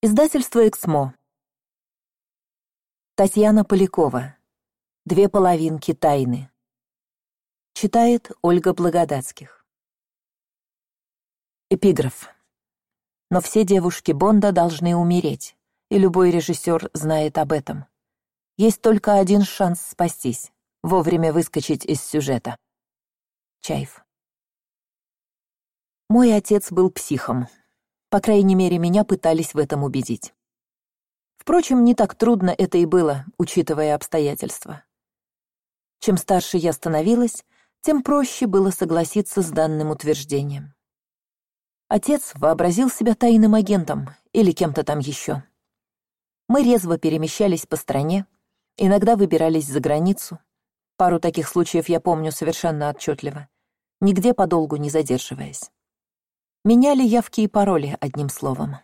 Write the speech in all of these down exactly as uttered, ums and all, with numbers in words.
Издательство «Эксмо». Татьяна Полякова. «Две половинки тайны». Читает Ольга Благодатских. Эпиграф. Но все девушки Бонда должны умереть, и любой режиссер знает об этом. Есть только один шанс спастись — вовремя выскочить из сюжета. Чайф. Мой отец был психом. По крайней мере, меня пытались в этом убедить. Впрочем, не так трудно это и было, учитывая обстоятельства. Чем старше я становилась, тем проще было согласиться с данным утверждением. Отец вообразил себя тайным агентом или кем-то там еще. Мы резво перемещались по стране, иногда выбирались за границу. Пару таких случаев я помню совершенно отчетливо, нигде подолгу не задерживаясь. Меняли явки и пароли, одним словом.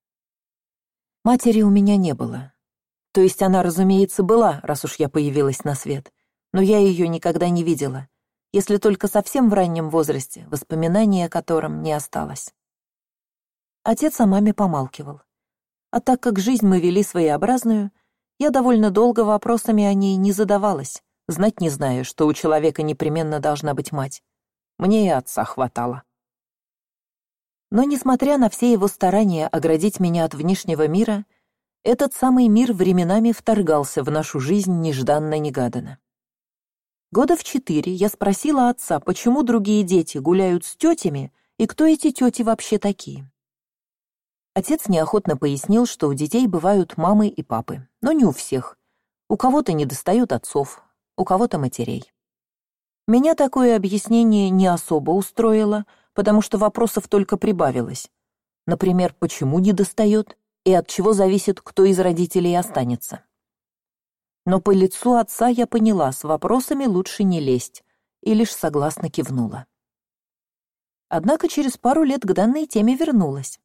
Матери у меня не было. То есть она, разумеется, была, раз уж я появилась на свет, но я ее никогда не видела, если только совсем в раннем возрасте, воспоминания о котором не осталось. Отец о маме помалкивал. А так как жизнь мы вели своеобразную, я довольно долго вопросами о ней не задавалась, знать не знаю, что у человека непременно должна быть мать. Мне и отца хватало. Но, несмотря на все его старания оградить меня от внешнего мира, этот самый мир временами вторгался в нашу жизнь нежданно-негаданно. Года в четыре я спросила отца, почему другие дети гуляют с тетями и кто эти тети вообще такие. Отец неохотно пояснил, что у детей бывают мамы и папы, но не у всех. У кого-то недостает отцов, у кого-то матерей. Меня такое объяснение не особо устроило, потому что вопросов только прибавилось. Например, почему недостает и от чего зависит, кто из родителей останется. Но по лицу отца я поняла, с вопросами лучше не лезть, и лишь согласно кивнула. Однако через пару лет к данной теме вернулась.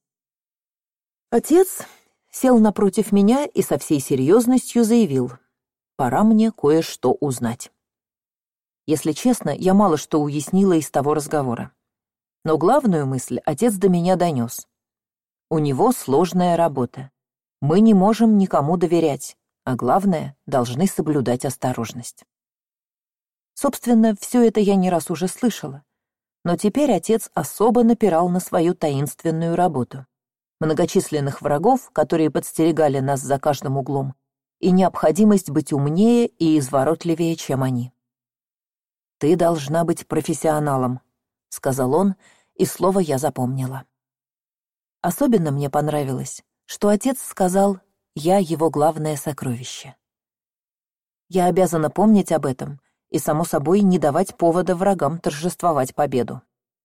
Отец сел напротив меня и со всей серьезностью заявил: «Пора мне кое-что узнать». Если честно, я мало что уяснила из того разговора. Но главную мысль отец до меня донес. У него сложная работа. Мы не можем никому доверять, а главное, должны соблюдать осторожность. Собственно, все это я не раз уже слышала. Но теперь отец особо напирал на свою таинственную работу. Многочисленных врагов, которые подстерегали нас за каждым углом, и необходимость быть умнее и изворотливее, чем они. «Ты должна быть профессионалом», — сказал он, и слово я запомнила. Особенно мне понравилось, что отец сказал: «Я его главное сокровище». Я обязана помнить об этом и, само собой, не давать повода врагам торжествовать победу.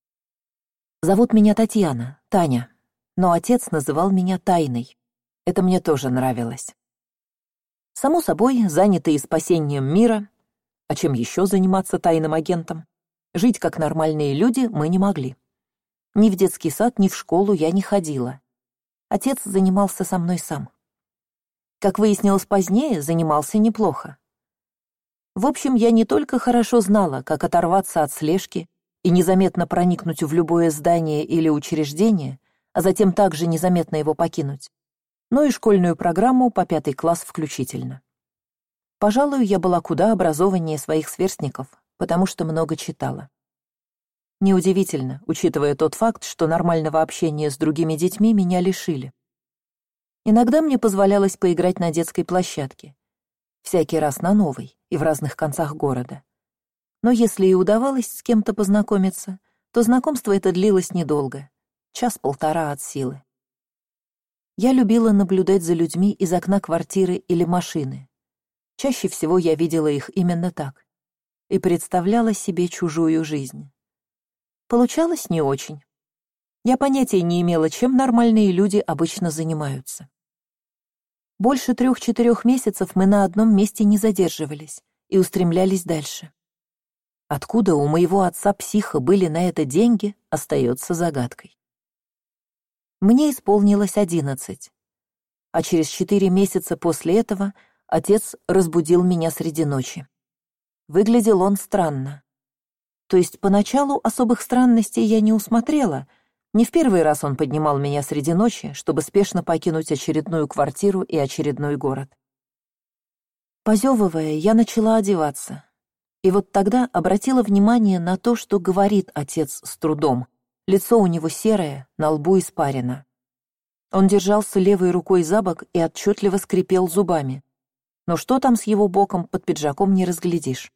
Зовут меня Татьяна, Таня, но отец называл меня Тайной. Это мне тоже нравилось. Само собой, занятые спасением мира, а чем еще заниматься тайным агентом, жить как нормальные люди мы не могли. Ни в детский сад, ни в школу я не ходила. Отец занимался со мной сам. Как выяснилось позднее, занимался неплохо. В общем, я не только хорошо знала, как оторваться от слежки и незаметно проникнуть в любое здание или учреждение, а затем также незаметно его покинуть, но и школьную программу по пятый класс включительно. Пожалуй, я была куда образованнее своих сверстников, потому что много читала. Неудивительно, учитывая тот факт, что нормального общения с другими детьми меня лишили. Иногда мне позволялось поиграть на детской площадке, всякий раз на новой и в разных концах города. Но если и удавалось с кем-то познакомиться, то знакомство это длилось недолго, час-полтора от силы. Я любила наблюдать за людьми из окна квартиры или машины. Чаще всего я видела их именно так и представляла себе чужую жизнь. Получалось не очень. Я понятия не имела, чем нормальные люди обычно занимаются. Больше трех-четырех месяцев мы на одном месте не задерживались и устремлялись дальше. Откуда у моего отца-психа были на это деньги, остается загадкой. Мне исполнилось одиннадцать, а через четыре месяца после этого отец разбудил меня среди ночи. Выглядел он странно. То есть поначалу особых странностей я не усмотрела, Не в первый раз он поднимал меня среди ночи, чтобы спешно покинуть очередную квартиру и очередной город. Позевывая, я начала одеваться. И вот тогда обратила внимание на то, что говорит отец с трудом. Лицо у него серое, на лбу испарина. Он держался левой рукой за бок и отчетливо скрипел зубами. Но что там с его боком, под пиджаком не разглядишь.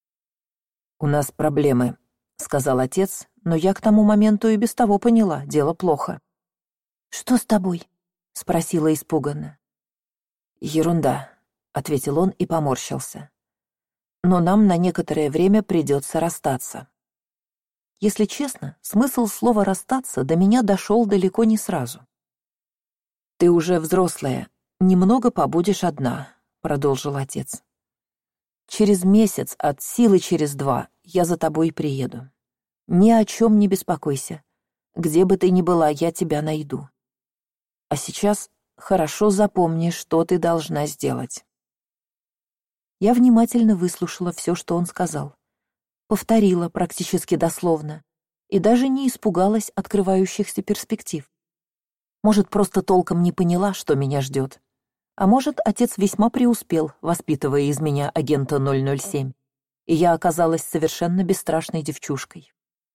«У нас проблемы», — сказал отец, но я к тому моменту и без того поняла, дело плохо. «Что с тобой?» — спросила испуганно. «Ерунда», — ответил он и поморщился. «Но нам на некоторое время придется расстаться». Если честно, смысл слова «расстаться» до меня дошел далеко не сразу. «Ты уже взрослая, немного побудешь одна», — продолжил отец. «Через месяц, от силы через два, я за тобой приеду. Ни о чем не беспокойся. Где бы ты ни была, я тебя найду. А сейчас хорошо запомни, что ты должна сделать». Я внимательно выслушала все, что он сказал. Повторила практически дословно и даже не испугалась открывающихся перспектив. Может, просто толком не поняла, что меня ждет. А может, отец весьма преуспел, воспитывая из меня агента ноль ноль семь, и я оказалась совершенно бесстрашной девчушкой.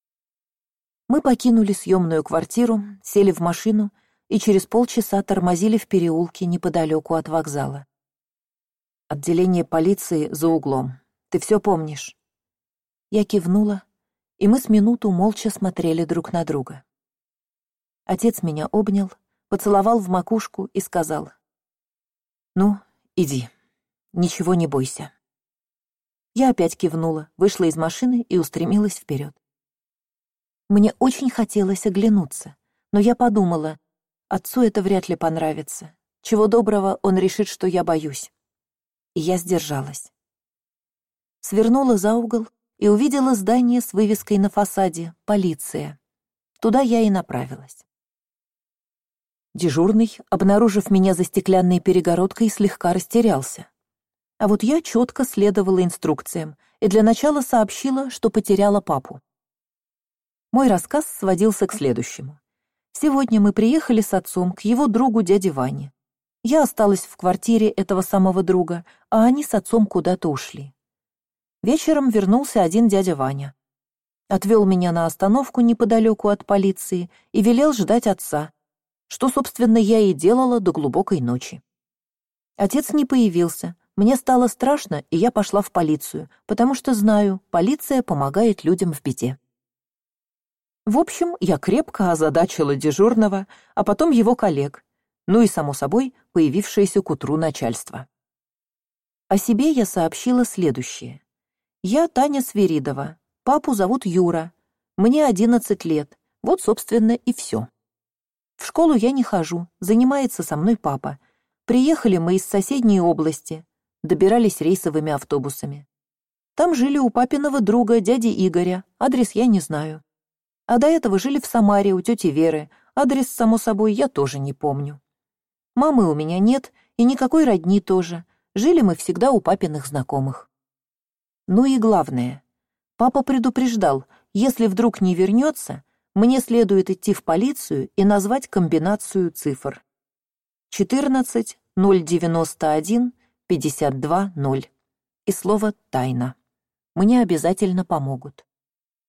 Мы покинули съемную квартиру, сели в машину и через полчаса тормозили в переулке неподалеку от вокзала. «Отделение полиции за углом. Ты все помнишь?» Я кивнула, и мы с минуту молча смотрели друг на друга. Отец меня обнял, поцеловал в макушку и сказал: «Ну, иди, ничего не бойся». Я опять кивнула, вышла из машины и устремилась вперед. Мне очень хотелось оглянуться, но я подумала, отцу это вряд ли понравится. Чего доброго, он решит, что я боюсь. И я сдержалась. Свернула за угол и увидела здание с вывеской на фасаде «Полиция». Туда я и направилась. Дежурный, обнаружив меня за стеклянной перегородкой, слегка растерялся. А вот я четко следовала инструкциям и для начала сообщила, что потеряла папу. Мой рассказ сводился к следующему. Сегодня мы приехали с отцом к его другу дяде Ване. Я осталась в квартире этого самого друга, а они с отцом куда-то ушли. Вечером вернулся один дядя Ваня. Отвел меня на остановку неподалеку от полиции и велел ждать отца, что, собственно, я и делала до глубокой ночи. Отец не появился, мне стало страшно, и я пошла в полицию, потому что знаю, полиция помогает людям в беде. В общем, я крепко озадачила дежурного, а потом его коллег, ну и, само собой, появившееся к утру начальство. О себе я сообщила следующее. Я Таня Свиридова, папу зовут Юра, мне одиннадцать лет, вот, собственно, и все. В школу я не хожу, занимается со мной папа. Приехали мы из соседней области, добирались рейсовыми автобусами. Там жили у папиного друга, дяди Игоря, адрес я не знаю. А до этого жили в Самаре у тети Веры, адрес, само собой, я тоже не помню. Мамы у меня нет, и никакой родни тоже, жили мы всегда у папиных знакомых. Ну и главное, папа предупреждал, если вдруг не вернется, мне следует идти в полицию и назвать комбинацию цифр. четырнадцать ноль девяносто один пятьдесят два ноль. И слово «тайна». Мне обязательно помогут.